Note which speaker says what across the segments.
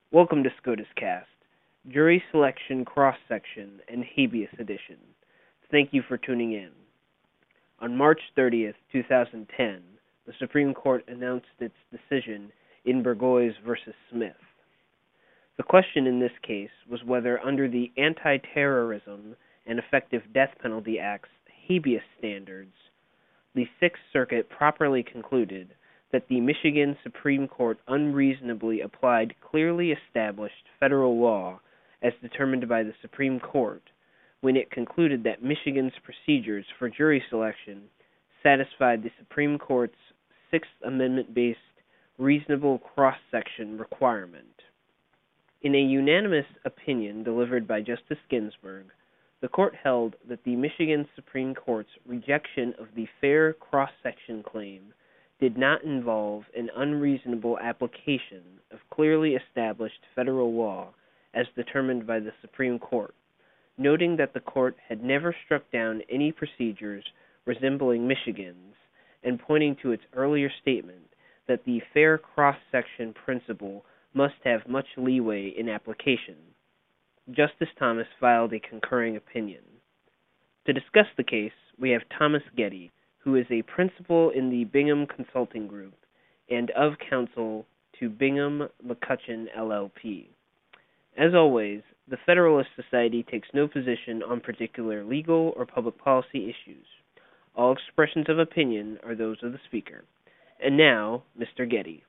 Speaker 1: Welcome to SCOTUS Cast, Jury Selection Cross-Section and Habeas Edition. Thank you for tuning in. On March 30th, 2010, the Supreme Court announced its decision in Burgoyes v. Smith. The question in this case was whether under the Anti-Terrorism and Effective Death Penalty Act's habeas standards, the Sixth Circuit properly concluded that the Michigan Supreme Court unreasonably applied clearly established federal law as determined by the Supreme Court when it concluded that Michigan's procedures for jury selection satisfied the Supreme Court's Sixth Amendment-based reasonable cross-section requirement. In a unanimous opinion delivered by Justice Ginsburg, the Court held that the Michigan Supreme Court's rejection of the fair cross-section claim did not involve an unreasonable application of clearly established federal law as determined by the Supreme Court, noting that the Court had never struck down any procedures resembling Michigan's, and pointing to its earlier statement that the fair cross-section principle must have much leeway in application. Justice Thomas filed a concurring opinion. To discuss the case, we have Thomas Getty, who is a principal in the Bingham Consulting Group and of counsel to Bingham McCutcheon LLP. As always, the Federalist Society takes no position on particular legal or public policy issues. All expressions of opinion are those of the speaker. And now, Mr. Getty.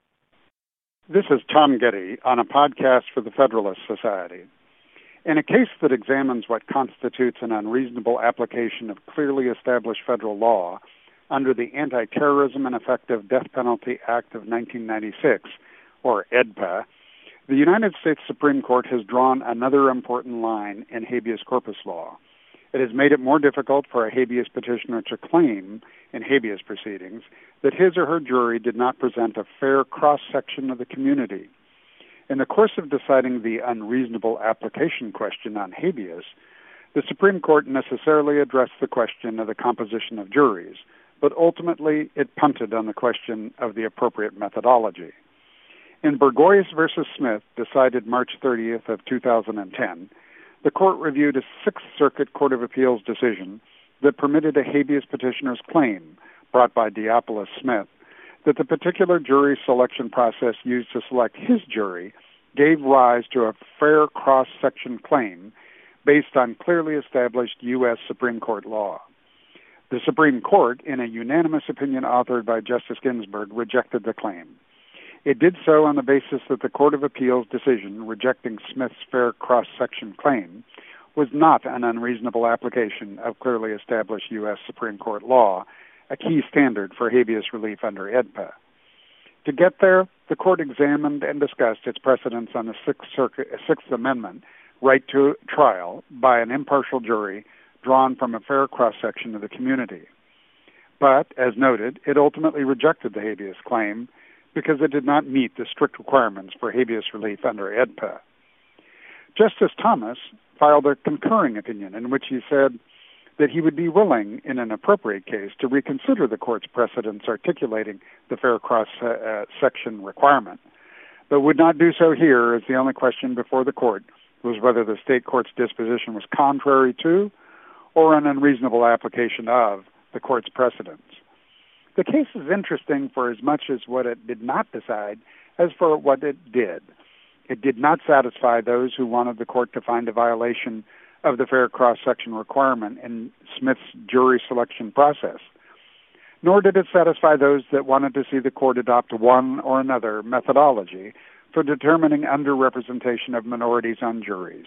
Speaker 2: This is Tom Getty on a podcast for the Federalist Society. In a case that examines what constitutes an unreasonable application of clearly established federal law under the Anti-Terrorism and Effective Death Penalty Act of 1996, or AEDPA, the United States Supreme Court has drawn another important line in habeas corpus law. It has made it more difficult for a habeas petitioner to claim in habeas proceedings that his or her jury did not present a fair cross-section of the community. In the course of deciding the unreasonable application question on habeas, the Supreme Court necessarily addressed the question of the composition of juries, but ultimately it punted on the question of the appropriate methodology. In Burgoyes v. Smith, decided March 30th of 2010, the Court reviewed a Sixth Circuit Court of Appeals decision that permitted a habeas petitioner's claim, brought by Diapolis Smith, that the particular jury selection process used to select his jury gave rise to a fair cross-section claim based on clearly established U.S. Supreme Court law. The Supreme Court, in a unanimous opinion authored by Justice Ginsburg, rejected the claim. It did so on the basis that the Court of Appeals decision rejecting Smith's fair cross-section claim was not an unreasonable application of clearly established U.S. Supreme Court law, a key standard for habeas relief under AEDPA. To get there, the Court examined and discussed its precedents on the Sixth Amendment right to trial by an impartial jury drawn from a fair cross-section of the community. But, as noted, it ultimately rejected the habeas claim because it did not meet the strict requirements for habeas relief under AEDPA. Justice Thomas filed a concurring opinion in which he said that he would be willing, in an appropriate case, to reconsider the Court's precedents articulating the fair cross-section requirement, but would not do so here, as the only question before the Court was whether the state court's disposition was contrary to or an unreasonable application of the Court's precedents. The case is interesting for as much as what it did not decide as for what it did. It did not satisfy those who wanted the Court to find a violation of the fair cross-section requirement in Smith's jury selection process, nor did it satisfy those that wanted to see the Court adopt one or another methodology for determining underrepresentation of minorities on juries.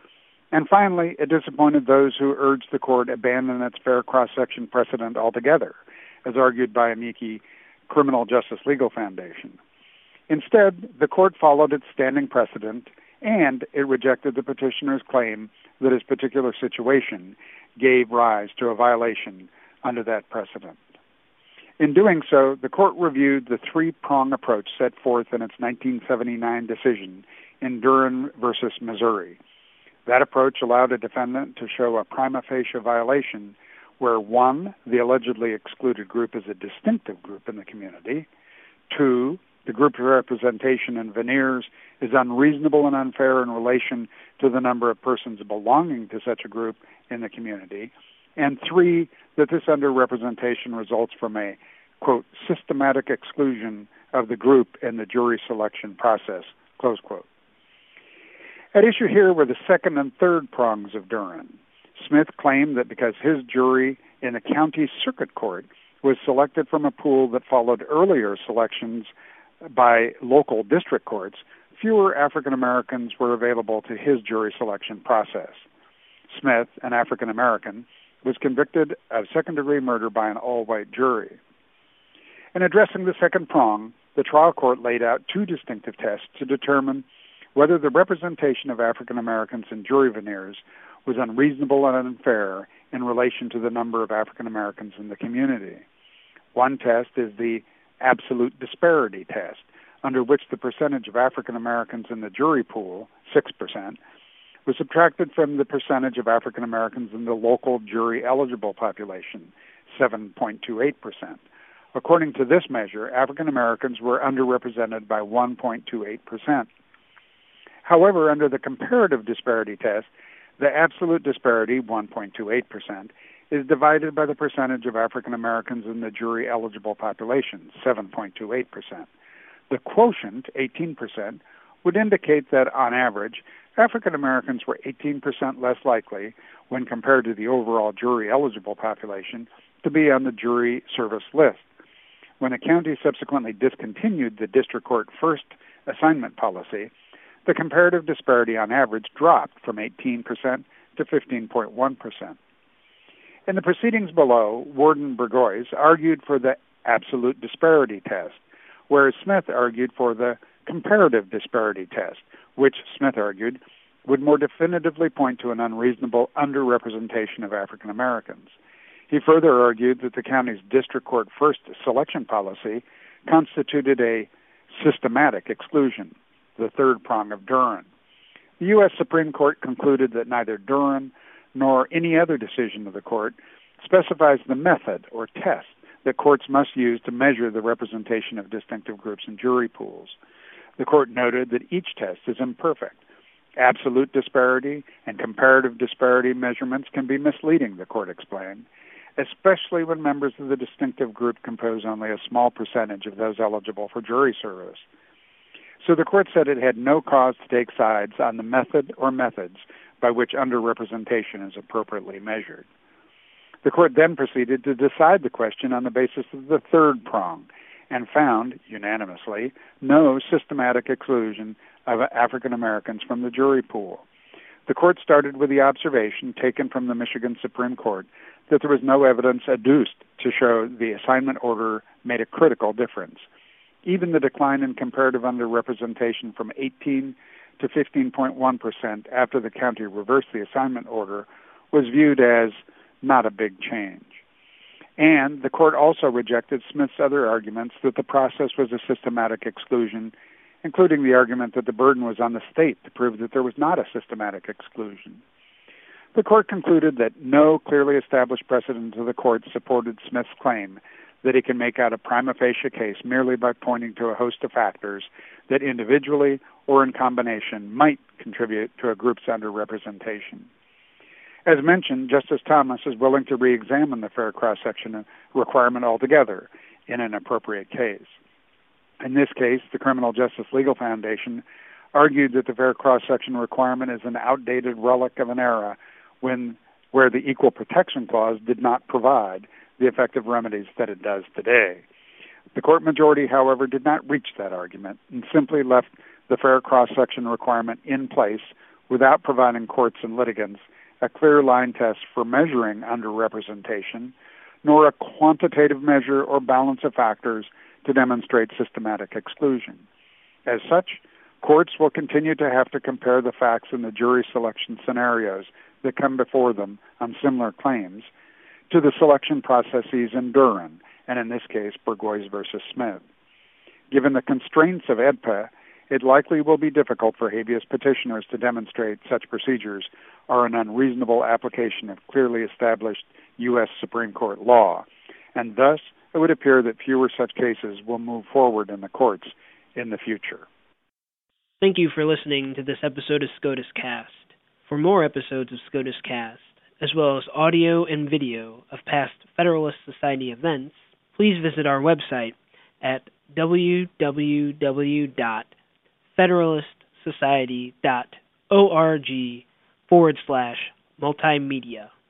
Speaker 2: And finally, it disappointed those who urged the Court abandon its fair cross-section precedent altogether, as argued by Amici Criminal Justice Legal Foundation. Instead, the Court followed its standing precedent, and it rejected the petitioner's claim that his particular situation gave rise to a violation under that precedent. In doing so, the Court reviewed the three-prong approach set forth in its 1979 decision in Duren v. Missouri. That approach allowed a defendant to show a prima facie violation where, 1, the allegedly excluded group is a distinctive group in the community, 2, the group's representation in veneers is unreasonable and unfair in relation to the number of persons belonging to such a group in the community. And 3, that this underrepresentation results from a, quote, systematic exclusion of the group in the jury selection process, close quote. At issue here were the second and third prongs of Duren. Smith claimed that because his jury in the county circuit court was selected from a pool that followed earlier selections by local district courts, fewer African Americans were available to his jury selection process. Smith, an African American, was convicted of second-degree murder by an all-white jury. In addressing the second prong, the trial court laid out 2 distinctive tests to determine whether the representation of African Americans in jury veneers was unreasonable and unfair in relation to the number of African Americans in the community. One test is the absolute disparity test, under which the percentage of African Americans in the jury pool, 6%, was subtracted from the percentage of African Americans in the local jury-eligible population, 7.28%. According to this measure, African Americans were underrepresented by 1.28%. However, under the comparative disparity test, the absolute disparity, 1.28%, is divided by the percentage of African Americans in the jury-eligible population, 7.28%. The quotient, 18%, would indicate that, on average, African Americans were 18% less likely, when compared to the overall jury-eligible population, to be on the jury service list. When the county subsequently discontinued the district court first assignment policy, the comparative disparity on average dropped from 18% to 15.1%. In the proceedings below, Warden Burgoyes argued for the absolute disparity test, whereas Smith argued for the comparative disparity test, which, Smith argued, would more definitively point to an unreasonable underrepresentation of African Americans. He further argued that the county's district court first selection policy constituted a systematic exclusion, the third prong of Duren. The U.S. Supreme Court concluded that neither Duren nor any other decision of the court specifies the method or test that courts must use to measure the representation of distinctive groups in jury pools. The court noted that each test is imperfect. Absolute disparity and comparative disparity measurements can be misleading, the court explained, especially when members of the distinctive group compose only a small percentage of those eligible for jury service. So the court said it had no cause to take sides on the method or methods by which underrepresentation is appropriately measured. The court then proceeded to decide the question on the basis of the third prong and found, unanimously, no systematic exclusion of African Americans from the jury pool. The court started with the observation taken from the Michigan Supreme Court that there was no evidence adduced to show the assignment order made a critical difference. Even the decline in comparative underrepresentation from 18 to 15.1% after the county reversed the assignment order was viewed as not a big change. And the court also rejected Smith's other arguments that the process was a systematic exclusion, including the argument that the burden was on the state to prove that there was not a systematic exclusion. The court concluded that no clearly established precedent of the court supported Smith's claim that he can make out a prima facie case merely by pointing to a host of factors that individually or in combination might contribute to a group's underrepresentation. As mentioned, Justice Thomas is willing to re-examine the fair cross-section requirement altogether in an appropriate case. In this case, the Criminal Justice Legal Foundation argued that the fair cross-section requirement is an outdated relic of an era where the Equal Protection Clause did not provide the effective remedies that it does today. The court majority, however, did not reach that argument and simply left the fair cross-section requirement in place without providing courts and litigants a clear line test for measuring underrepresentation, nor a quantitative measure or balance of factors to demonstrate systematic exclusion. As such, courts will continue to have to compare the facts in the jury selection scenarios that come before them on similar claims to the selection processes in Duren, and in this case, Burgoyes versus Smith. Given the constraints of AEDPA, it likely will be difficult for habeas petitioners to demonstrate such procedures are an unreasonable application of clearly established U.S. Supreme Court law, and thus it would appear that fewer such cases will move forward in the courts in the future.
Speaker 1: Thank you for listening to this episode of SCOTUS Cast. For more episodes of SCOTUS Cast, as well as audio and video of past Federalist Society events, please visit our website at www.federalistsociety.org/multimedia.